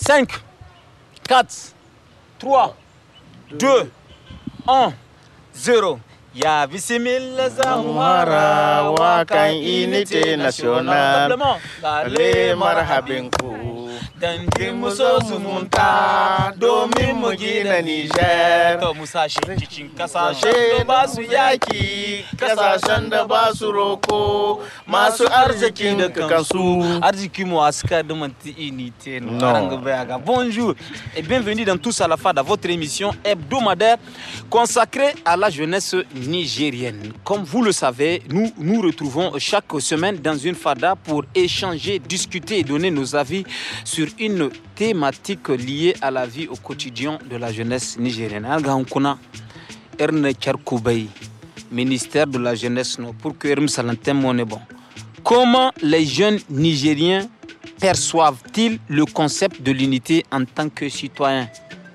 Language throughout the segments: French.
5, 4, 3, 2, 1, 0. Ya bisimila zamara wakan unité nationale. Ale marhabinku. Dan muso zumunta domin mu gina Niger. To musashi cikin kasashe da ba su yaki, kasashen da ba su roko, masu arzikin da kansu. Arziki mu aska da manti unité. Bonjour et bienvenue dans Tous à la Fada, votre émission hebdomadaire consacrée à la jeunesse nigérienne. Comme vous le savez, nous nous retrouvons chaque semaine dans une Fada pour échanger, discuter et donner nos avis sur une thématique liée à la vie au quotidien de la jeunesse nigérienne. Ministère de la jeunesse, pour que comment les jeunes nigériens perçoivent-ils le concept de l'unité en tant que citoyens?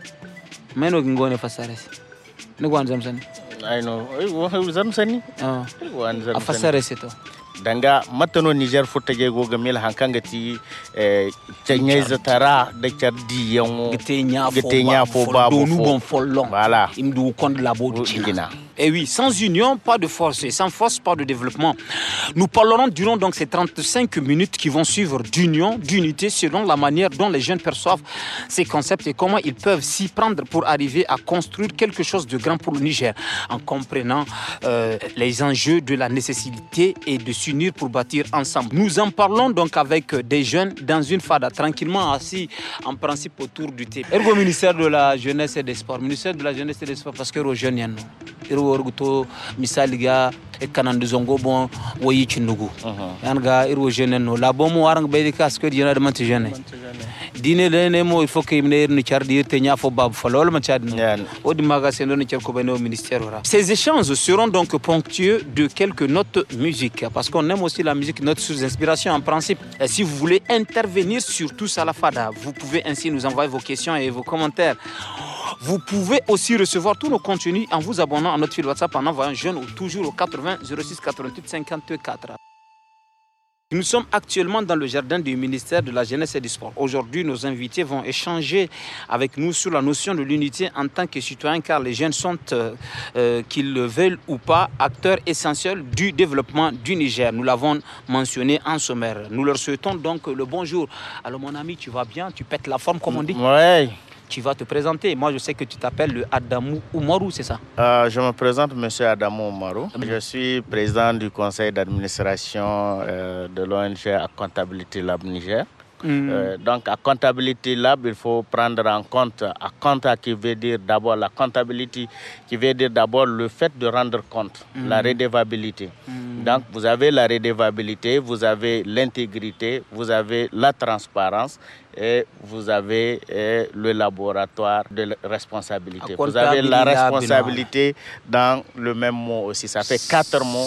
Danga matano Niger fotage go gamel hankangati chanyeza tara de chardi yango getenya fo babu voilà imdu kond labo china. Et oui, sans union, pas de force. Et sans force, pas de développement. Nous parlerons durant donc ces 35 minutes qui vont suivre d'union, d'unité, selon la manière dont les jeunes perçoivent ces concepts et comment ils peuvent s'y prendre pour arriver à construire quelque chose de grand pour le Niger, en comprenant les enjeux de la nécessité et de s'unir pour bâtir ensemble. Nous en parlons donc avec des jeunes dans une fada, tranquillement assis en principe autour du thé. Ergo ministère de la Jeunesse et des Sports. Ministère de la Jeunesse et des Sports, parce que aux jeunes, il y a orguto misaliga e kanandu zongo bon woyi cindugu yanga irwo jeune no la bomo warang be ka asko dina de manti jeune dine le mo il faut que imne ni chardir te nya fo bab fo lol ma chad odi maga sendo ni cerko beno ministère ora. Ces échanges seront donc ponctueux de quelques notes musique parce qu'on aime aussi la musique, note sous inspiration en principe. Et si vous voulez intervenir sur Tous à la Fada, vous pouvez ainsi nous envoyer vos questions et vos commentaires. Vous pouvez aussi recevoir tous nos contenus en vous abonnant à notre fil WhatsApp en envoyant jeune ou toujours au 80 06 88 54. Nous sommes actuellement dans le jardin du ministère de la Jeunesse et du Sport. Aujourd'hui, nos invités vont échanger avec nous sur la notion de l'unité en tant que citoyens, car les jeunes sont, qu'ils le veulent ou pas, acteurs essentiels du développement du Niger. Nous l'avons mentionné en sommaire. Nous leur souhaitons donc le bonjour. Alors mon ami, tu vas bien? Tu pètes la forme comme on dit? Ouais. Tu vas te présenter. Moi, je sais que tu t'appelles le Adamou Oumarou, c'est ça? Je me présente, monsieur Adamou Oumarou. Je suis président du conseil d'administration de l'ONG Accountability Lab Niger. Donc, Accountability Lab, il faut prendre en compte Account qui veut dire d'abord la comptabilité, qui veut dire d'abord le fait de rendre compte, la redevabilité. Donc, vous avez la redevabilité, vous avez l'intégrité, vous avez la transparence et vous avez le laboratoire de responsabilité. Vous avez la responsabilité dans le même mot aussi. Ça fait 4 mots.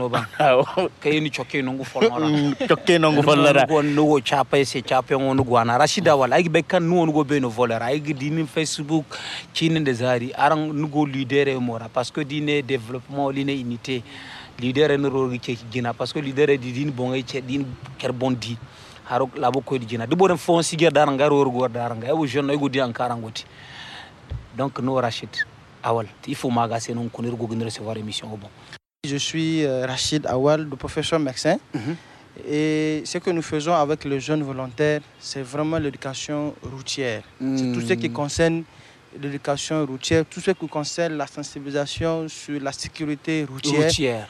Chape on gwana Rashida wala igi bekan nu on go beno volera igi dini Facebook chine desari arang nugo leader mora parce que dine développement line unité leader no rogi ci gina parce que leader di dine bon ay ci dine kerbondi haro labo ko di gina de boden fon sigue daranga rogo daranga e wo jeune ay go di ankara ngoti donc no Rachid Awal il faut magasin on connaît go gën recevoir émission bon. Je suis Rachid Awal, le professeur médecin. Et ce que nous faisons avec les jeunes volontaires, c'est vraiment l'éducation routière. C'est tout ce qui concerne l'éducation routière, tout ce qui concerne la sensibilisation sur la sécurité routière.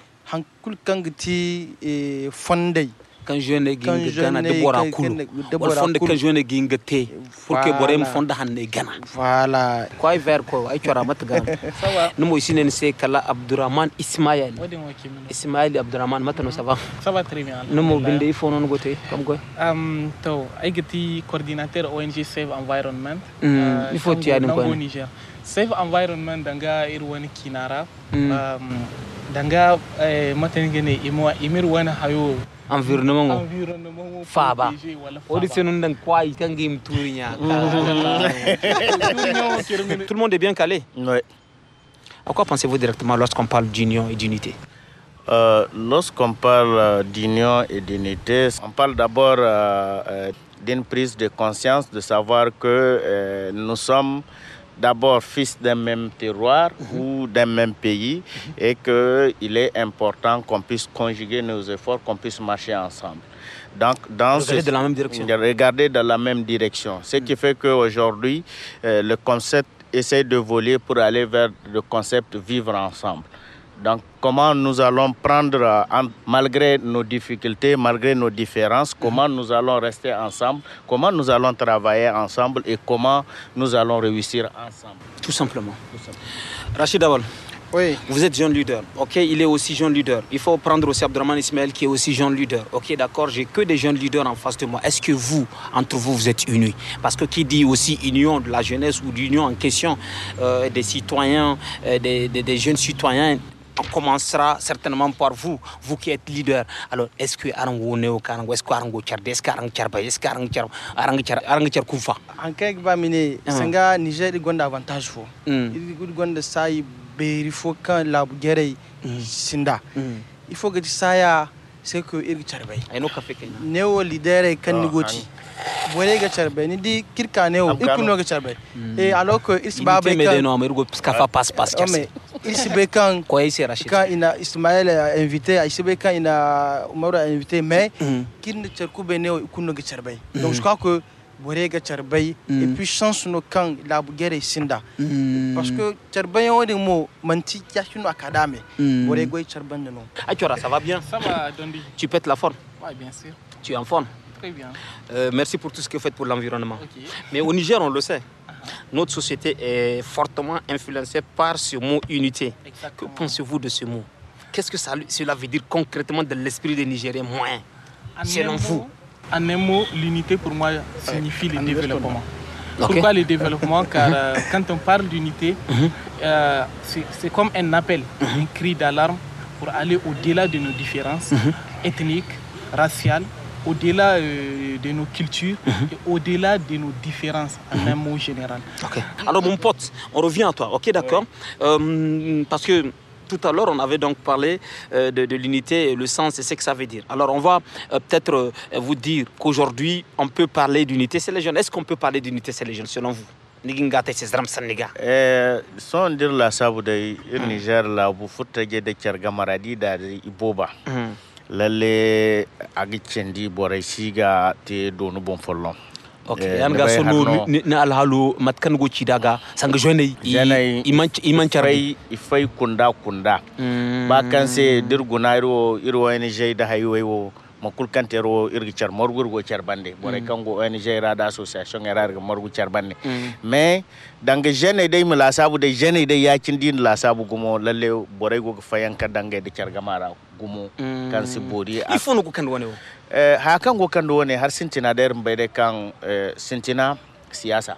Quand jeune ginga gana de bora kulu wal fonde kan jeune ginga te pour que borem fonda hanne gana voilà quoi vers ko ay chora mat gana no mo isinen se kala Abdourahmane Ismaïl Abdourahmane matano ça va très bien no mo binde ifo non gote comme quoi to ay gati coordinateur ONG Save Environment il faut tirer ko Niger Save Environment danga irwani kinara danga matengene imir wana hayo environnement faba odi senun dan kwai kangim tourinya tout le monde est bien calé. Ouais. À quoi pensez-vous directement lorsqu'on parle d'union et d'unité? Lorsqu'on parle d'union et d'unité, on parle d'abord d'une prise de conscience, de savoir que nous sommes d'abord fils d'un même terroir ou d'un même pays et qu'il est important qu'on puisse conjuguer nos efforts, qu'on puisse marcher ensemble. Donc, regarder dans la même direction. Regarder dans la même direction. Ce qui fait qu'aujourd'hui, le concept essaie de voler pour aller vers le concept vivre ensemble. Donc, comment nous allons prendre, malgré nos difficultés, malgré nos différences, comment nous allons rester ensemble, comment nous allons travailler ensemble et comment nous allons réussir ensemble. Tout simplement. Rachid Awal, Oui. vous êtes jeune leader. Ok, il est aussi jeune leader. Il faut prendre aussi Abdraman Ismaël qui est aussi jeune leader. Ok, d'accord, j'ai que des jeunes leaders en face de moi. Est-ce que vous, entre vous, vous êtes unis? Parce que qui dit aussi union de la jeunesse ou d'union en question des citoyens, des jeunes citoyens, on commencera certainement par vous, vous qui êtes leader. Alors, est-ce que Arango Neo Karango, est-ce que Arango Tchard, est-ce que Arango Tcharbay, est-ce que Arango Tchar Koufa? En quelque part, Senga Niger, il y a avantage. Il y a ça, il faut quand la guerre Sinda. Il faut que ça ya c'est que il Tcharbay. Neo leader et kan négocier. Bolé ga Tcharbay, ni di kirka Neo, il peut nous Tcharbay. Et alors que il se bat avec il se bat quand il a Ismaël invité, il se bat quand il a Omar invité, mais qui ne Tcherkou Beneo, il peut nous Tcharbay. Donc je crois que Bolé ga Tcharbay et puis chance nos quand la guerre Sinda. Parce que Tcharbay on dit mot manti kiachino akadame. Bolé ga Tcharbay non. Achora, ça va bien? Ça va, Dondi. Tu pètes la forme? Oui, bien sûr. Tu es en forme? Très bien. Merci pour tout ce que vous faites pour l'environnement. Okay. Mais au Niger, on le sait, notre société est fortement influencée par ce mot unité. Exactement. Que pensez-vous de ce mot? Qu'est-ce que cela veut dire concrètement dans l'esprit des Nigériens moins, selon vous? En un mot, l'unité pour moi signifie le développement. Okay. Pourquoi le développement? Car quand on parle d'unité, c'est comme un appel, un cri d'alarme pour aller au-delà de nos différences ethniques, raciales, au-delà de nos cultures et au-delà de nos différences en un mot général. Okay. Alors mon pote, on revient à toi, ok, d'accord, parce que tout à l'heure on avait donc parlé de l'unité, le sens et ce que ça veut dire. Alors on va peut-être vous dire qu'aujourd'hui on peut parler d'unité, c'est les jeunes. Est-ce qu'on peut parler d'unité, c'est les jeunes selon vous? Sans dire la sabu de Niger la bu futaje de Kerga Maradi da Iboba. Lalle agitchendi boray siga te donu bon follon. Ok, yanga solo na alhalu matkan go cidaga sanga jone iman charay ifay kunda ba kan se dirgunairo irwani jeyda haywewo makul kantero irgi char morgur go char bande boray kango ONG rada association erar morgu char bande mais danga jene dey mi la sabu de jene dey yakin din la sabu gumo lalle boray go fayanka danga de char gamara gumo kan si bodi il faut no ko kan woni ha kan go kan woni har sintina der mbede kan sintina siyasa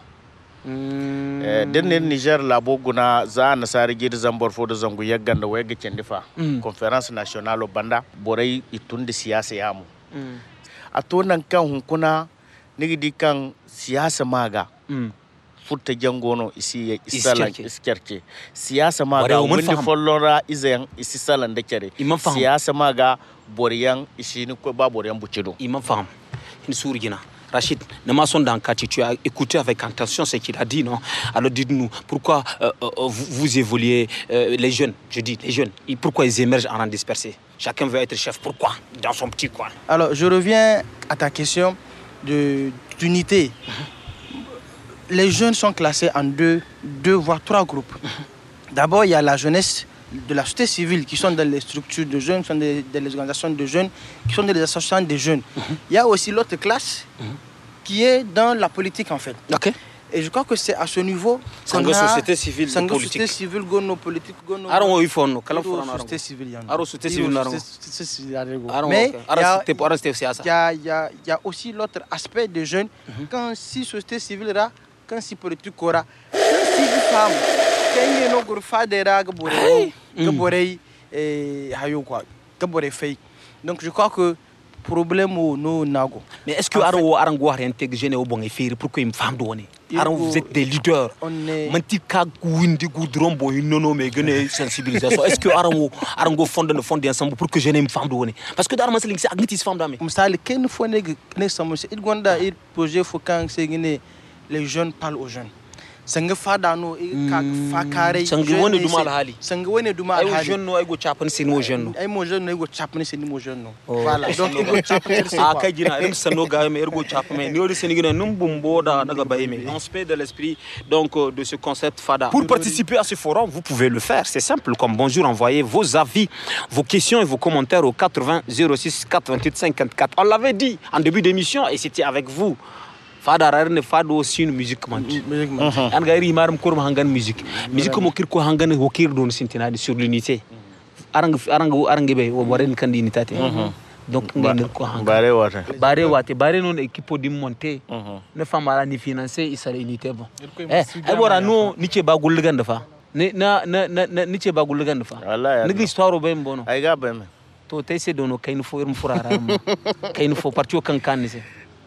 den Niger la boguna za nasari gid zambor fo do zangu yagganda wega cendifa conférence nationale banda boray itundi siyasa yamu atonan kan hunkuna nigidi kan siyasa maga futta jangono isi isalan iskerke siyasa maga windi follora izen isi salan de kere siyasa maga boriyan isini ko ba boriyan bucido imam faham in surgina Rachid, tu as écouté avec attention ce qu'il a dit, non? Alors dites-nous, pourquoi vous évoluez, les jeunes, je dis les jeunes, pourquoi ils émergent en rang dispersé? Chacun veut être chef, pourquoi? Dans son petit coin. Alors je reviens à ta question d'unité. Les jeunes sont classés en deux voire trois groupes. D'abord, il y a la jeunesse de la société civile qui sont dans les structures de jeunes, qui sont dans les organisations de jeunes, qui sont dans les associations de jeunes. Il y a aussi l'autre classe qui est dans la politique en fait. Okay. Et je crois que c'est à ce niveau qu'on a société civile et politique. Société civile, gono politique, gono. Aron il faut société civile. Aron société civile. Mais il y a aussi l'autre aspect des jeunes. Quand si société civile là, quand si politique aura, quand si femme, quand no gurfa de ra gaborei hayo quoi, gaborei fake. Donc je crois que problème au no nago. Mais est-ce que arango intégrer au bon effet pour que une femme donne? Vous êtes des leaders. Sensibilisation. Est-ce que Arango fonde ensemble pour que je n'aime femme de parce que Darman c'est agnitis femme d'ame. Misali ken fo ne samu il gonda il projet fo kan c'est les jeunes parlent aux jeunes. Sanga fada no ka fa kare sanga woni duma alhali alhali jeune no ay go chapan sin mo jeune ay mo jeune no go chapan sin mo jeune no voilà donc il go chapan sin ka jina rem sano ga me ergo chapan ni ori senigina num bumbo daga bayme on se fait de l'esprit donc de ce concept fada. Pour participer à ce forum, vous pouvez le faire, c'est simple comme bonjour, envoyez vos avis, vos questions et vos commentaires au 80 06 88 54. On l'avait dit en début d'émission et c'était avec vous. Fada rarne fado aussi une musique manti an gairi maram ko hangan musique mo kirko hangan hokir don sintinadi sur l'unité arang be o boren kandi unitate donc ngene ko hangan bare non équipe di monter ne famara ni financer isara unité bon ay bora no ni ce ba gulgan da fa ni ce ba gulgan da fa ni histoire be mbono ay ga be to tay se dono kayno fo irm furara kayno fo parti o kan ni se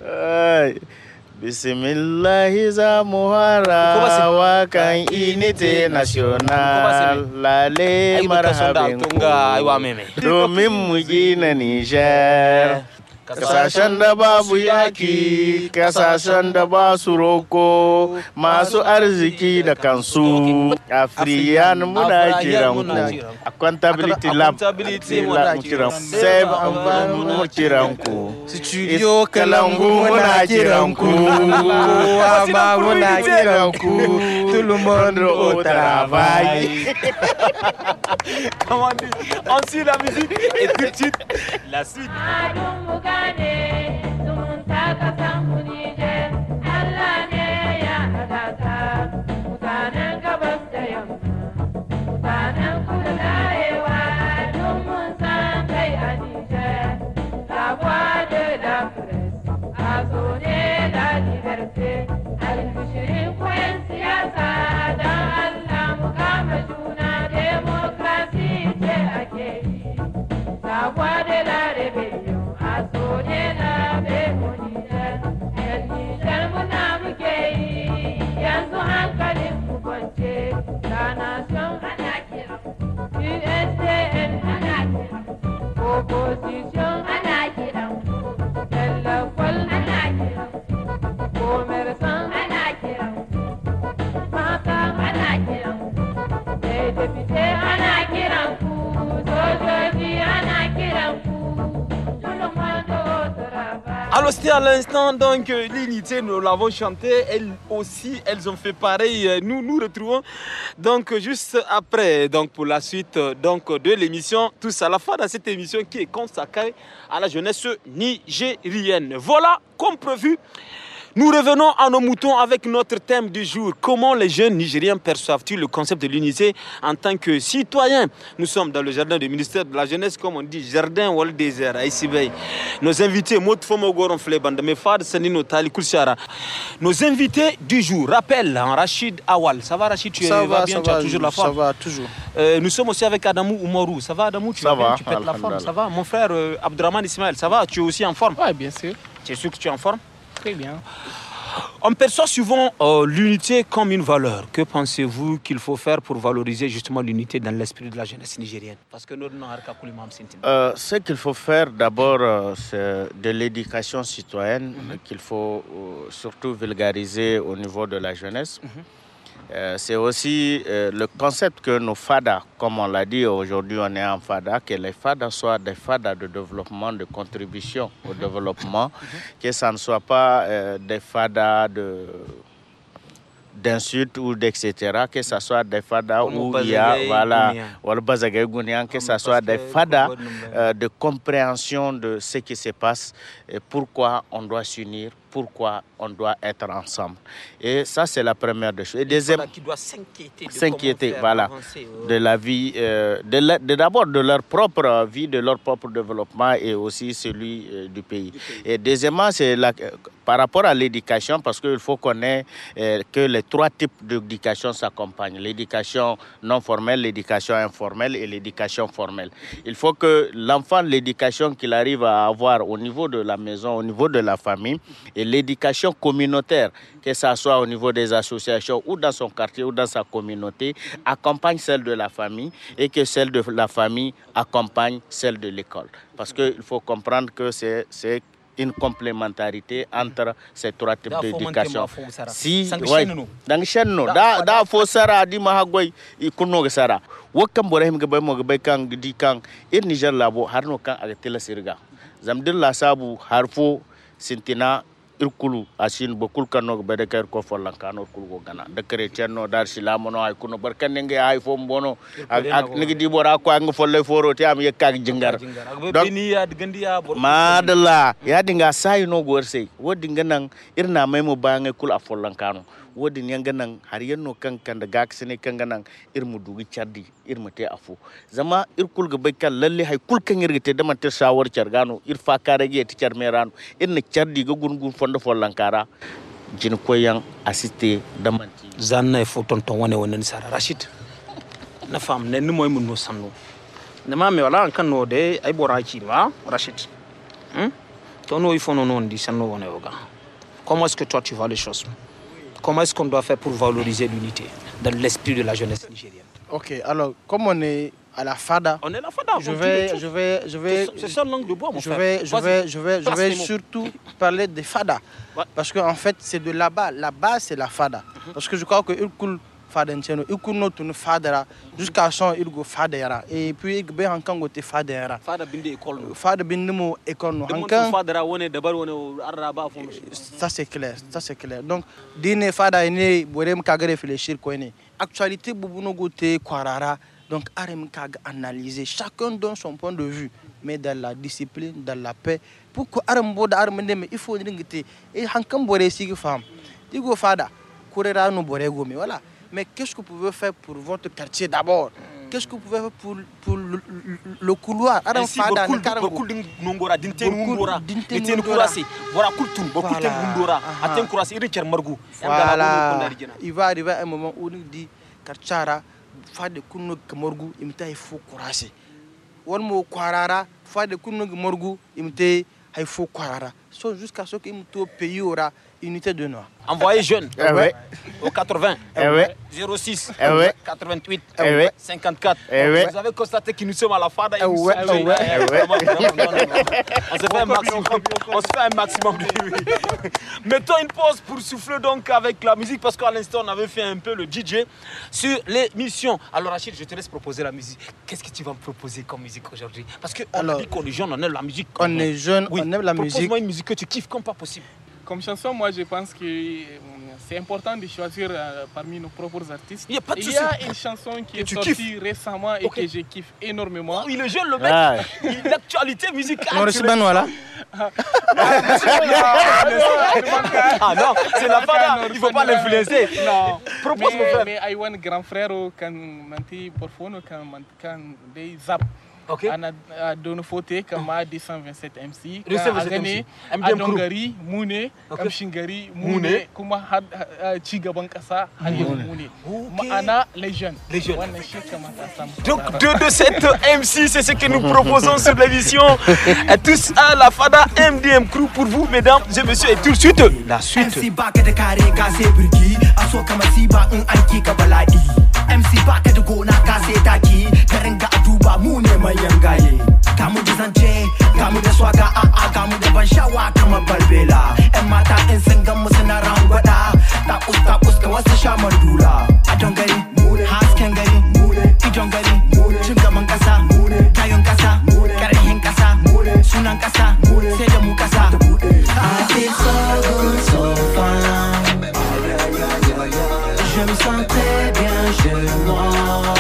Bismillahi za muhara wa kan unité nationale lale marhabin domin mu gina Niger. Kasashen da babu yaki, kasashen da ba su roko, masu arziki da kansu. Afriyan muna kiran ku. Accountability Lab sai mu kiran ku. Studio Kalangu muna kiran ku. Ba muna kiran ku. Tout le monde au travail. Comment dire? On suit la musique et tout de suite la suite. Alors c'était à l'instant donc l'unité, nous l'avons chanté, elles aussi elles ont fait pareil, nous retrouvons donc juste après donc pour la suite donc de l'émission Tous à la fin dans cette émission qui est consacrée à la jeunesse nigérienne. Voilà comme prévu. Nous revenons à nos moutons avec notre thème du jour. Comment les jeunes Nigériens perçoivent-ils le concept de l'unité en tant que citoyens? Nous sommes dans le jardin du ministère de la Jeunesse, comme on dit, jardin ou le désert, à Issibey. Nos invités, nos invités du jour, rappel, Rachid Awal. Ça va Rachid, tu vas bien, tu as toujours la forme? Ça va, toujours. Nous sommes aussi avec Adamou Oumarou. Ça va Adamou, tu vas bien, tu pètes la forme? Ça va. Mon frère Abdraman Ismaël, ça va? Tu es aussi en forme? Oui, bien sûr. Tu es sûr que tu es en forme? Très bien. On perçoit souvent l'unité comme une valeur. Que pensez-vous qu'il faut faire pour valoriser justement l'unité dans l'esprit de la jeunesse nigérienne? Parce que nous ce qu'il faut faire d'abord, c'est de l'éducation citoyenne qu'il faut surtout vulgariser au niveau de la jeunesse. C'est aussi le concept que nos FADA, comme on l'a dit aujourd'hui, on est en FADA, que les FADA soient des FADA de développement, de contribution au développement, que ça ne soit pas des FADA d'insultes ou d'etc. Que ce soit des FADA où il y a, voilà, que ce soit des FADA de compréhension de ce qui se passe et pourquoi on doit s'unir, pourquoi on doit être ensemble. Et ça, c'est la première des choses. Et deuxième, qui doit s'inquiéter voilà, de la vie, d'abord de leur propre vie, de leur propre développement et aussi celui du pays. Et deuxièmement, c'est par rapport à l'éducation, parce qu'il faut qu'on ait que les trois types d'éducation s'accompagnent. L'éducation non formelle, l'éducation informelle et l'éducation formelle. Il faut que l'enfant, l'éducation qu'il arrive à avoir au niveau de la maison, au niveau de la famille, et l'éducation communautaire, que ce soit au niveau des associations ou dans son quartier ou dans sa communauté, accompagne celle de la famille et que celle de la famille accompagne celle de l'école. Parce qu'il faut comprendre que c'est une complémentarité entre ces trois types d'éducation. Si, oui, dans chaîne no, da fo sara di mahagoi ikuno sara. Wakam borahim gabay mo gabay kang di kang Niger labo harno kang agatela sirga. Zamdil la sabu harfo sintina irkulu asin bokul kano bedekar ko folan kano kulgo gana de chrétien no dar silamo no ay kuno barkan nge ay fo mbono ak ngi di bora ko ang folle foro ti am yekak jingar donc madalla ya dinga say no gorse wodi nganang irna may mo bange kul a folan kano wodi nganang har yenno kankan da gaksene kanganang irmu dugi chardi irmu te afu zama irkul go bekkal lalle hay kul kan irgite de man te sawar chargano irfa karege ti charmerano irna chardi go gungun fondo folankara jin koyan assisté damanti zanna fo tonton wone sara Rachid na fam ne ni moy mun no sanno ne ma me wala kan no de ay boraki wa Rachid to no ifo non di sanno wone oga. Comment est-ce que toi tu vois les choses? Comment est-ce qu'on doit faire pour valoriser l'unité dans l'esprit de la jeunesse nigérienne? Ok, alors comme on est à la FADA, on est à la FADA. Je vais. C'est ça langue de bois, mon frère. Je vais surtout parler des FADA, parce qu'en fait c'est de là-bas. Là-bas c'est la FADA, parce que je crois que il coule FADA entièrement, il coule notre FADA jusqu'à son il go FADA et puis il be hankan gote FADA. FADA binde école. FADA binde mo école no hankan. FADA wone dabar wone araba fo. Ça c'est clair, ça c'est clair. Donc dine FADA ne borem ka réfléchir ko ne. Actualité bubuno gote kwarara. Donc, arem kag analyser, chacun donne son point de vue, mais dans la discipline, dans la paix. Pourquoi arem boda arem ndeme il faut ngite et hankam boré sigi femme. Digo fada, kurera no boré gomi voilà. Mais qu'est-ce que vous pouvez faire pour votre quartier d'abord? Qu'est-ce que vous pouvez faire pour le couloir? Arem fada beaucoup ngora dinte ngora dinte kurasi voilà kultun beaucoup de ngora aten kurasi iriker margu. Voilà. Il va arriver un moment où on dit karchara fade kunno morgu imta fo kurasi won mo kwarara fade kunno morgu imte hay fo kwarara so jusqu'à ce que imto pays aura unité de noix. Envoyez jeunes au 80 06 88 54. Vous avez constaté que nous sommes à la FADA. On se fait un maximum. On se fait un maximum. Mettons une pause pour souffler donc avec la musique parce qu'à l'instant on avait fait un peu le DJ sur l'émission. Alors Rachid, je te laisse proposer la musique. Qu'est-ce que tu vas me proposer comme musique aujourd'hui? Parce que on dit qu'on est jeunes, on aime la musique. On est jeunes, on aime la musique. Propose-moi une musique que tu kiffes comme pas possible. Comme chanson, moi je pense que c'est important de choisir parmi nos propres artistes. Il y a une chanson qui est sortie récemment et que je kiffe énormément. Il est jeune le mec, l'actualité musicale. Maurice Benoît. Ah non, c'est la FADA, il ne faut pas l'influencer. Non, propose mon frère. Mais il y a un grand frère qui m'a parfois quand des zap. Okay. A donné photo comme a 227 MC, MC. a Dongari, Moune, comme Shingari, Moune, comme a Chigaban Kassa, a Moune. Ana, les jeunes. Donc, 2 de 7 MC, c'est ce que nous proposons sur l'émission. Et tous à la FADA MDM Crew pour vous, mesdames et messieurs. Et tout de suite, la suite. MC Baka de Kare Kase Burki, Aso Kamasiba, un Anki Kabaladi. MC Baka de Gona Kase Taki, Karenga Aduba, Moune Mayangaye. Kamu de Zanje, Kamu de Swaga, Kamu de Banshawa, Kama Balbela. Emata Ensenga Musena Rangwada, Tapus Kawasa Shamandula. Adongari, Haskengari, Idongari, Chungamangasa, Kayonkasa, Karahinkasa, Sunankasa, Sedamukasa. I feel so good, so fine. Je me sens très bien chez moi.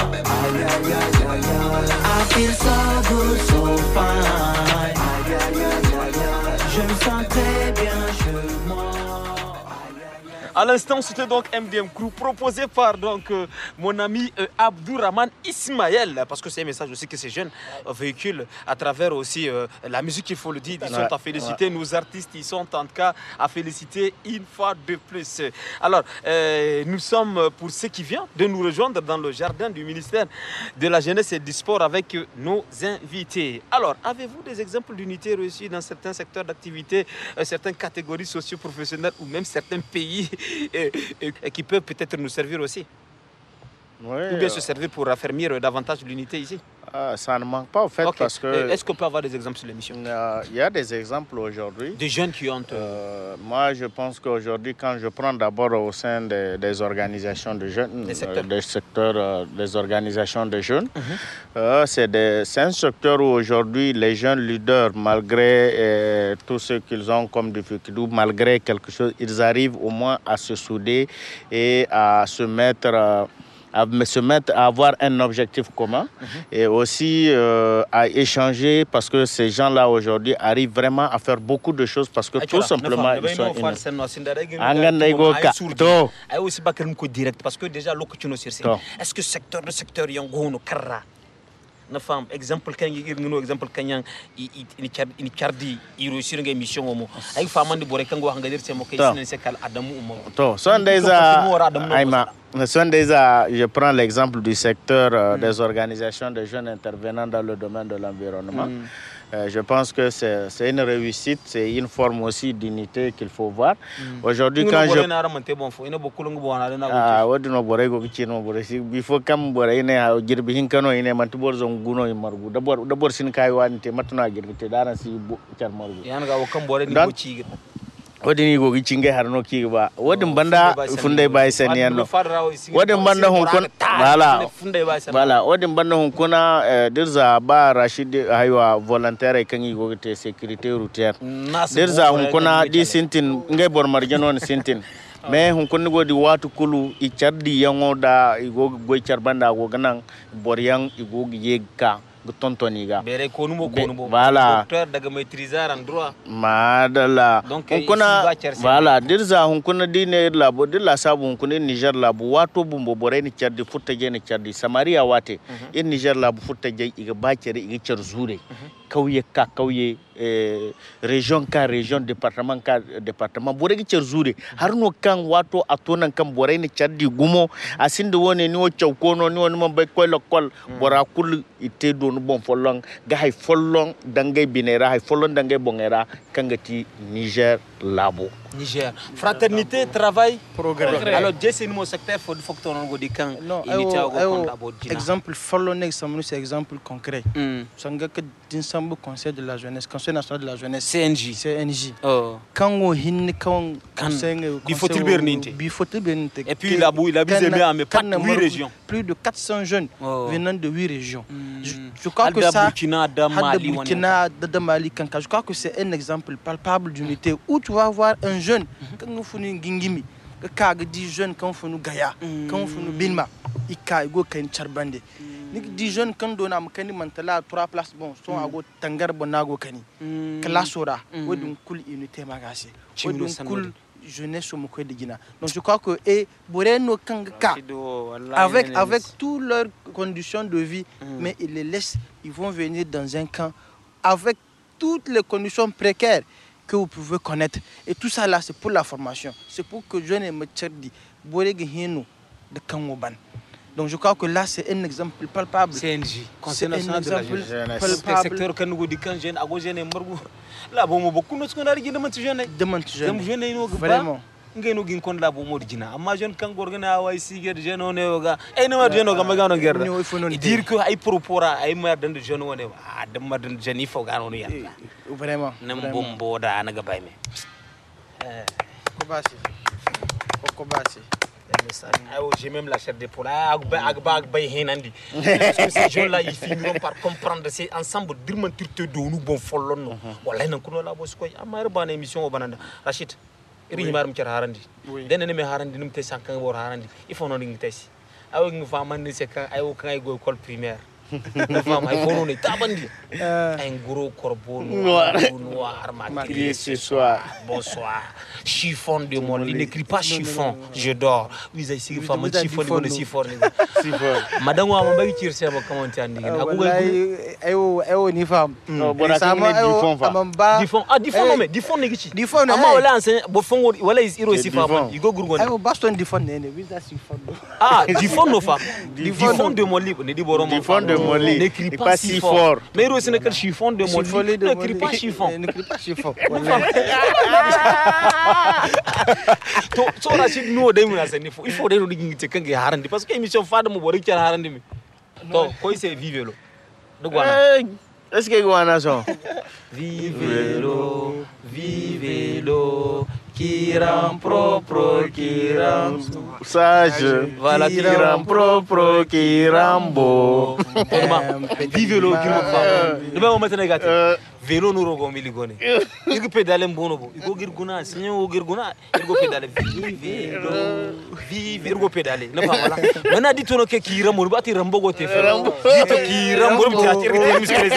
I feel so good, so fine. Je me sens très bien chez moi. À l'instant, c'était donc MDM Crew proposé par donc, mon ami Abdourahmane Ismaël, parce que c'est un message aussi que ces jeunes véhiculent à travers aussi la musique, il faut le dire. Ils sont à féliciter, nos artistes, ils sont en tout cas à féliciter une fois de plus. Alors, nous sommes pour ceux qui viennent de nous rejoindre dans le jardin du ministère de la Jeunesse et du Sport avec nos invités. Alors, avez-vous des exemples d'unités réussies dans certains secteurs d'activité, certaines catégories socio-professionnelles ou même certains pays et qui peuvent peut-être nous servir aussi? Oui, ou bien se servir pour affermir davantage l'unité ici? Ça ne manque pas, en fait, parce que... Est-ce qu'on peut avoir des exemples sur l'émission? Il y a des exemples aujourd'hui. Des jeunes qui ont... Moi, je pense qu'aujourd'hui, quand je prends d'abord au sein des organisations de jeunes, des organisations de jeunes, c'est un secteur où aujourd'hui, les jeunes leaders, malgré tout ce qu'ils ont comme difficulté, malgré quelque chose, ils arrivent au moins à se souder et à se mettre... à avoir un objectif commun et aussi à échanger, parce que ces gens-là aujourd'hui arrivent vraiment à faire beaucoup de choses parce que tout simplement ils sont direct parce que déjà est-ce que secteur na fam exemple kan yi ngino exemple kan yang ini cardi i réussir nga émission mo ay famande bore kan go nga dir se mo kay sinen se kal adamu mo to son déjà je prends l'exemple du secteur des organisations de jeunes intervenant dans le domaine de l'environnement. Je pense que c'est une réussite, c'est une forme aussi d'unité qu'il faut voir. Aujourd'hui, quand je... Wadini go gichinge harno kiba wadin banda funde bay seniano wadin banda hunkon voilà wadin banda hunkona dirza ba Rashid haywa volontaire kangi go te sécurité routière dirza hunkona di sintin ngay bor marjanon sintin mais hunkon go di watu kulu i chardi yango da igo go charbanda go ganan bor yang igo yegka tontoniga bere konumo voilà docteur daga maîtriser en droit madala donc voilà dirza hunkuna dine labo dilla sabu hunkuna Niger labo wato bumbo bore ni chardi futta je ni chardi Samaria wate in Niger labo futta je iga bacere iga char zure kauye région ka région département ka département bore gi char zure harno kan wato atonan kan bore ni chardi gumo asinde woni ni o chawkono ni woni mo bay koy lokol bora kul ite don bon follong ga hay follong dangay binera hay follong dangay bongera kangati Niger labo Niger fraternité travail progrès alors c'est mon secteur faut que ton go di kan unité go labo exemple follong exemple c'est exemple concret sanga que d'ensemble conseil de la jeunesse conseil national de la jeunesse CNJ quand on hin quand conseil il faut-il bernité et puis labo il a visé à mes 8 régions plus de 400 jeunes venant de 8 régions. Je crois que ça, je crois que c'est un exemple palpable d'unité où tu vas voir un jeune, quand nous faisons Gingimi, quand on dit jeune, quand on fait Gaya, quand on fait Bilma, il y a un charbande. Des jeunes, quand on a un mantala, 3 places, bon, sont à Tangar Bonago Kani, Kalasora, où est une cool unité magassée, où est une cool jeunesse au Mokwe de Guinée. Donc je crois que Boreno Kangka, avec toutes leurs conditions de vie, mais ils les laissent, ils vont venir dans un camp avec toutes les conditions précaires que vous pouvez connaître. Et tout ça là, c'est pour la formation. C'est pour que je ne me tire Boreno de Kangoban. Donc je crois que là c'est un exemple palpable. CNJ, Conseil national de la jeunesse. Le secteur que nous disons quand jeune, à gauche jeune, là bon beaucoup nous qu'on a dit demande jeune. Vraiment. Ngeno gin kon la bo modjina amma jeune kan gorgana way siger jeune on yoga ay no jeune ga magano gerda dire que ay propora ay mer dan jeune on dem madan jeune il faut gano ya vraiment nem bombo da na ga bayme ko basi j'ai même la chair de poule agba hinandi parce que ces gens là ils finiront par comprendre c'est ensemble dirman tirte do nous bon follon wallahi nan kuno la bo skoy amare ban émission o bananda Rachid iri marum cer harandi den ne me harandi num te sankan bor harandi il faut non ngi tessi aw ngi famande c'est kan ay o kan ay go école primaire Un gros corbeau noir, maquillé ce soir. Bonsoir. Chiffon de mon lit. N'écris pas chiffon, je dors. Oui, c'est chiffon, chiffon. Madame, on va utiliser ça comment tu as dit. N'écris pas si fort. Mais aussi ne chiffon de mon lit. N'écris pas chiffon. N'écris pas chiffon. Il faut des gens parce que l'émission Fada me voit qu'il y a un donc quoi c'est vivelo de Guana. Est-ce que Guana sont vivelo qui rend propre, qui rend sage, voilà, qui rend propre, qui rend beau. Vivelo qui rend propre. Le même moment négatif. Vélo nous rogo miligone. Il go pédaler bonobo. Il go girguna, sinon girguna, il go pédaler. Vive, il go pédaler. Ne pas voilà. Maintenant dit on que qui rend bon, bati rambo go te faire. Dit qui rend bon, tu attires tes muscles.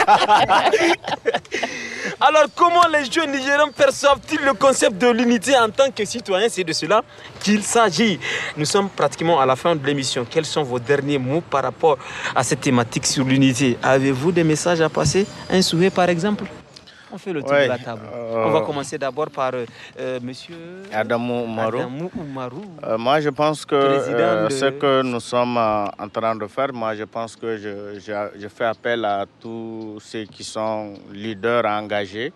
Alors, comment les jeunes Nigériens perçoivent-ils le concept de l'unité en tant que citoyens? C'est de cela qu'il s'agit. Nous sommes pratiquement à la fin de l'émission. Quels sont vos derniers mots par rapport à cette thématique sur l'unité? Avez-vous des messages à passer? Un souhait, par exemple? On fait le tour de la table. On va commencer d'abord par monsieur Adamou Oumarou. Moi, je pense que ce que nous sommes en train de faire, moi, je pense que je fais appel à tous ceux qui sont leaders engagés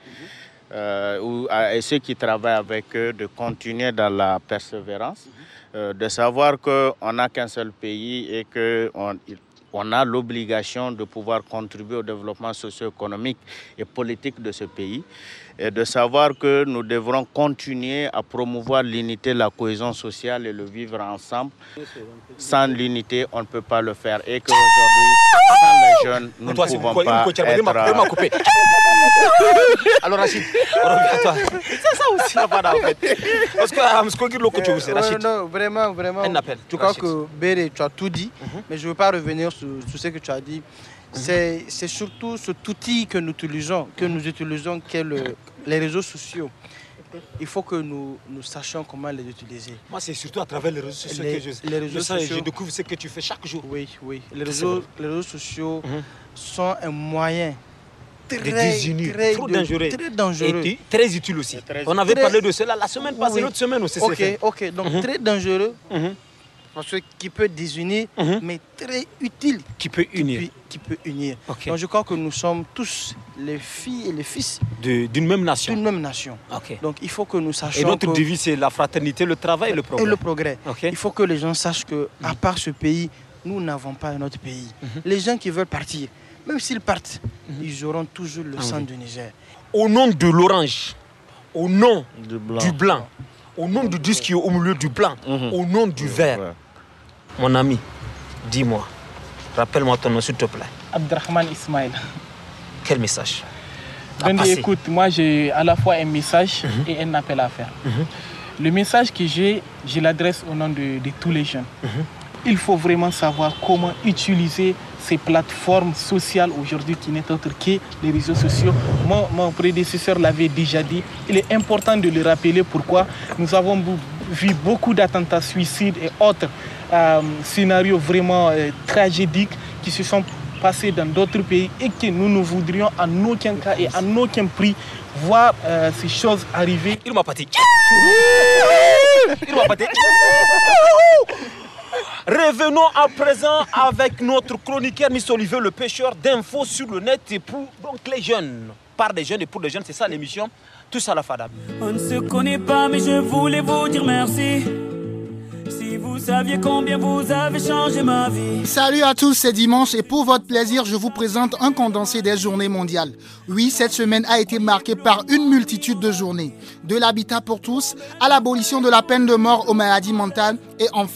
et ceux qui travaillent avec eux de continuer dans la persévérance, de savoir qu'on n'a qu'un seul pays et qu'on a l'obligation de pouvoir contribuer au développement socio-économique et politique de ce pays et de savoir que nous devrons continuer à promouvoir l'unité, la cohésion sociale et le vivre ensemble. Sans l'unité, on ne peut pas le faire et qu'aujourd'hui, sans les jeunes, nous ne pouvons pas être... Alors Rachid, on revient à toi. C'est ça aussi la bada en fait. Parce que Rachid. Non, vraiment. Un appel. Je crois que Béré, tu as tout dit, mais je ne veux pas revenir sur ce que tu as dit. C'est surtout cet outil que nous utilisons, qu'est les réseaux sociaux. Il faut que nous sachions comment les utiliser. Moi, c'est surtout à travers les réseaux sociaux que je découvre ce que tu fais chaque jour. Oui. Les réseaux sociaux sont un moyen très dangereux et très utile aussi. On avait parlé de cela la semaine passée, l'autre semaine aussi. Ok, donc très dangereux, parce que qui peut désunir, mais très utile, qui peut unir. Okay. Donc je crois que nous sommes tous les filles et les fils d'une même nation. Okay. Donc il faut que nous sachions. Et notre devise, c'est la fraternité, le travail et le progrès. Okay. Il faut que les gens sachent que à part ce pays, nous n'avons pas un autre pays. Les gens qui veulent partir, même s'ils partent, ils auront toujours le sang du Niger. Au nom de l'orange, au nom du blanc, au nom du disque qui est au milieu du blanc, au nom du vert. Mon ami, dis-moi, rappelle-moi ton nom s'il te plaît. Abdrahman Ismail. Quel message? Écoute, moi j'ai à la fois un message et un appel à faire. Le message que je l'adresse au nom de tous les jeunes. Il faut vraiment savoir comment utiliser ces plateformes sociales aujourd'hui qui n'est autre que les réseaux sociaux. Mon prédécesseur l'avait déjà dit. Il est important de le rappeler. Pourquoi? Nous avons vu beaucoup d'attentats suicides et autres scénarios vraiment tragédiques qui se sont passés dans d'autres pays et que nous ne voudrions en aucun cas et en aucun prix voir ces choses arriver. Il m'a pas dit. Revenons à présent avec notre chroniqueur Miss Olivier, le pêcheur d'infos sur le net et pour donc les jeunes. Par des jeunes et pour les jeunes, c'est ça l'émission. Tous à la Fada. On ne se connaît pas, mais je voulais vous dire merci. Si vous saviez combien vous avez changé ma vie. Salut à tous, c'est dimanche et pour votre plaisir, je vous présente un condensé des journées mondiales. Oui, cette semaine a été marquée par une multitude de journées. De l'habitat pour tous à l'abolition de la peine de mort aux maladies mentales et enfin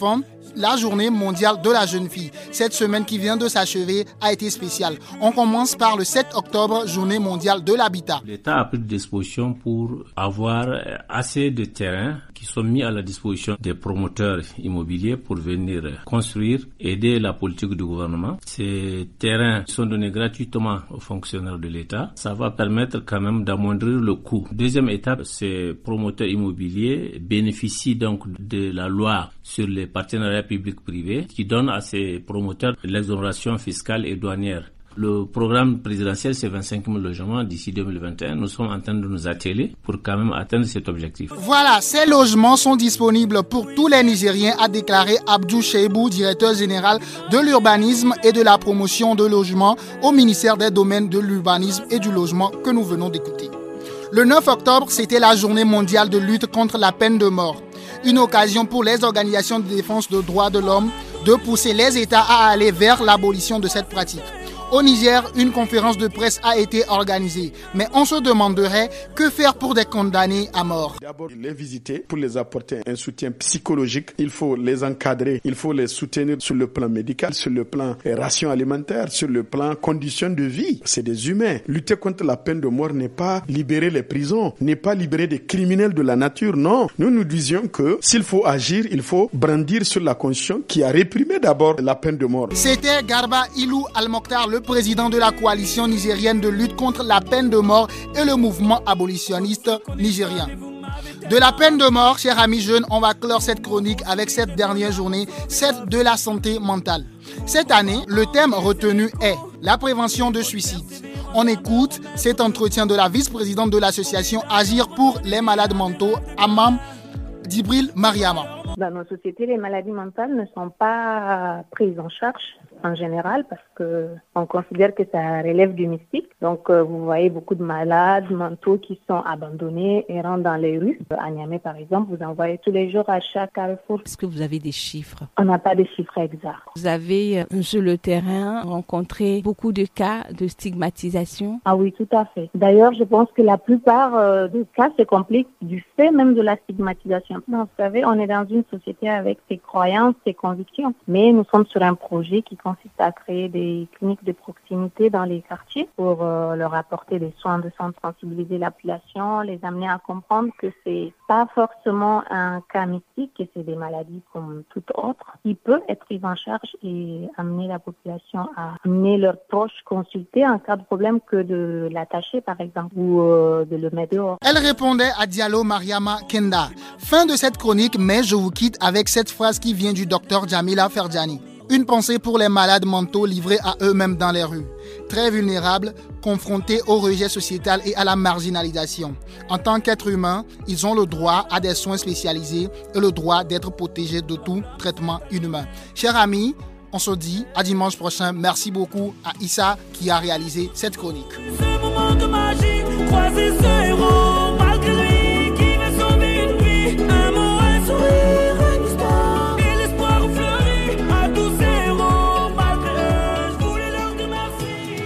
la journée mondiale de la jeune fille. Cette semaine qui vient de s'achever a été spéciale. On commence par le 7 octobre, journée mondiale de l'habitat. L'État a pris des dispositions pour avoir assez de terrains qui sont mis à la disposition des promoteurs immobiliers pour venir construire, aider la politique du gouvernement. Ces terrains sont donnés gratuitement aux fonctionnaires de l'État. Ça va permettre quand même d'amoindrir le coût. Deuxième étape, ces promoteurs immobiliers bénéficient donc de la loi sur les partenariats publics-privés qui donne à ces promoteurs l'exonération fiscale et douanière. Le programme présidentiel, c'est 25 000 logements d'ici 2021. Nous sommes en train de nous atteler pour quand même atteindre cet objectif. Voilà, ces logements sont disponibles pour tous les Nigériens, a déclaré Abdou Cheibou, directeur général de l'urbanisme et de la promotion de logement au ministère des domaines de l'urbanisme et du logement que nous venons d'écouter. Le 9 octobre, c'était la journée mondiale de lutte contre la peine de mort. Une occasion pour les organisations de défense des droits de l'homme de pousser les États à aller vers l'abolition de cette pratique. Au Niger, une conférence de presse a été organisée. Mais on se demanderait que faire pour des condamnés à mort. D'abord, les visiter pour les apporter un soutien psychologique. Il faut les encadrer, il faut les soutenir sur le plan médical, sur le plan ration alimentaire, sur le plan conditions de vie. C'est des humains. Lutter contre la peine de mort n'est pas libérer les prisons, n'est pas libérer des criminels de la nature. Non, nous disions que s'il faut agir, il faut brandir sur la Constitution qui a réprimé d'abord la peine de mort. C'était Garba Ilou Al-Mokhtar, le président de la coalition nigérienne de lutte contre la peine de mort et le mouvement abolitionniste nigérien. De la peine de mort, chers amis jeunes, on va clore cette chronique avec cette dernière journée, celle de la santé mentale. Cette année, le thème retenu est la prévention de suicide. On écoute cet entretien de la vice-présidente de l'association Agir pour les malades mentaux, Amam Djibril Mariama. Dans nos sociétés, les maladies mentales ne sont pas prises en charge en général parce que on considère que ça relève du mystique. Donc, vous voyez beaucoup de malades mentaux qui sont abandonnés et rentrent dans les rues. À Niamey, par exemple, vous en voyez tous les jours à chaque carrefour. Est-ce que vous avez des chiffres? On n'a pas de chiffres exacts. Vous avez, sur le terrain, rencontré beaucoup de cas de stigmatisation? Ah oui, tout à fait. D'ailleurs, je pense que la plupart des cas se compliquent du fait même de la stigmatisation. Vous savez, on est dans une société avec ses croyances, ses convictions. Mais nous sommes sur un projet qui consiste à créer des cliniques de proximité dans les quartiers pour leur apporter des soins de santé, sensibiliser la population, les amener à comprendre que c'est pas forcément un cas mystique, que c'est des maladies comme toutes autres qui peuvent être prises en charge et amener la population à amener leurs proches consulter en cas de problème que de l'attacher par exemple ou de le mettre dehors. Elle répondait à Diallo Mariama Kenda. Fin de cette chronique, mais je vous quitte avec cette phrase qui vient du docteur Jamila Ferjani. Une pensée pour les malades mentaux livrés à eux-mêmes dans les rues. Très vulnérables, confrontés au rejet sociétal et à la marginalisation. En tant qu'êtres humains, ils ont le droit à des soins spécialisés et le droit d'être protégés de tout traitement inhumain. Chers amis, on se dit à dimanche prochain. Merci beaucoup à Issa qui a réalisé cette chronique. Ce moment de magie, croiser ce héros, malgré lui qui veut sauver une vie, un mot, un sourire, une histoire, et l'espoir fleurit à tous ces héros, malgré eux, je voulais leur dire merci.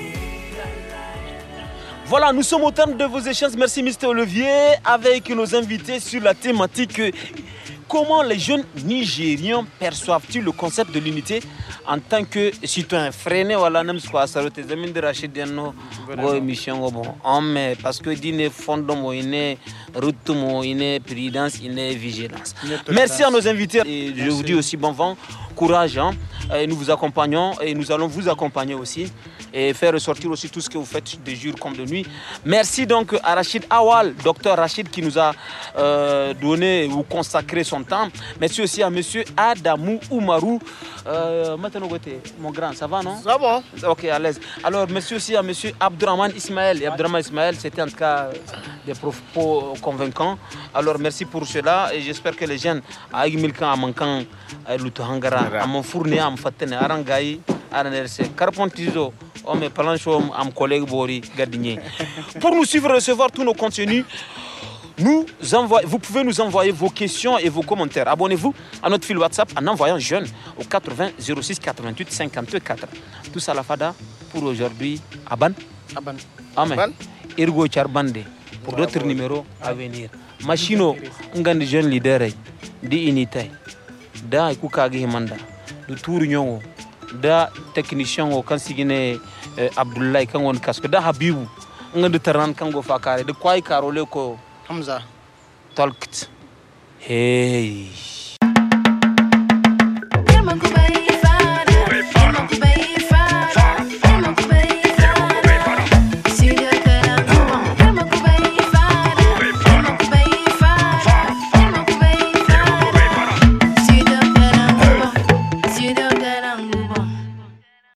Voilà, nous sommes au terme de vos échanges. Merci Mr Olivier avec nos invités sur la thématique comment les jeunes Nigériens perçoivent-ils le concept de l'unité en tant que citoyen freiné voilà même quoi ça tes amis de Rachid Diano émission bon homme parce que dîner fondement mo ine route mo ine prudence ine vigilance. Merci à nos invités et je vous dis aussi bon vent, courage hein. Et nous vous accompagnons et nous allons vous accompagner aussi et faire ressortir aussi tout ce que vous faites de jour comme de nuit. Merci donc à Rachid Awal, docteur Rachid qui nous a donné ou consacré son temps. Merci aussi à monsieur Adamou Oumarou. Maintenant, mon grand, ça va non? Ça va. Ok, à l'aise. Alors, merci aussi à monsieur Abdurrahman Ismaël. Et Abdurrahman Ismaël, c'était en tout cas des propos convaincants. Alors, merci pour cela et j'espère que les jeunes, à Milkan, à Mankan, à Lutuhangara, à mon fourni, à Mfatene, à Rangaï, à Nerse, Carpontizo, à mes palanchos, à mon collègue Bori Gadinier. Pour nous suivre et recevoir tous nos contenus, vous pouvez nous envoyer vos questions et vos commentaires. Abonnez-vous à notre fil WhatsApp en envoyant jeune au 80 06 88 54. Tout ça la fada pour aujourd'hui. Aban. Amen. Irgo Charbande pour d'autres numéros à venir. Machino, ngandi jeune leader di unité. da iku kagi himanda du turu nyongo da technicien o kan sigine Abdoulaye kan won kasko da Habibu ngande taran kan go fakare de kwai karole ko Hamza talkt hey Come on,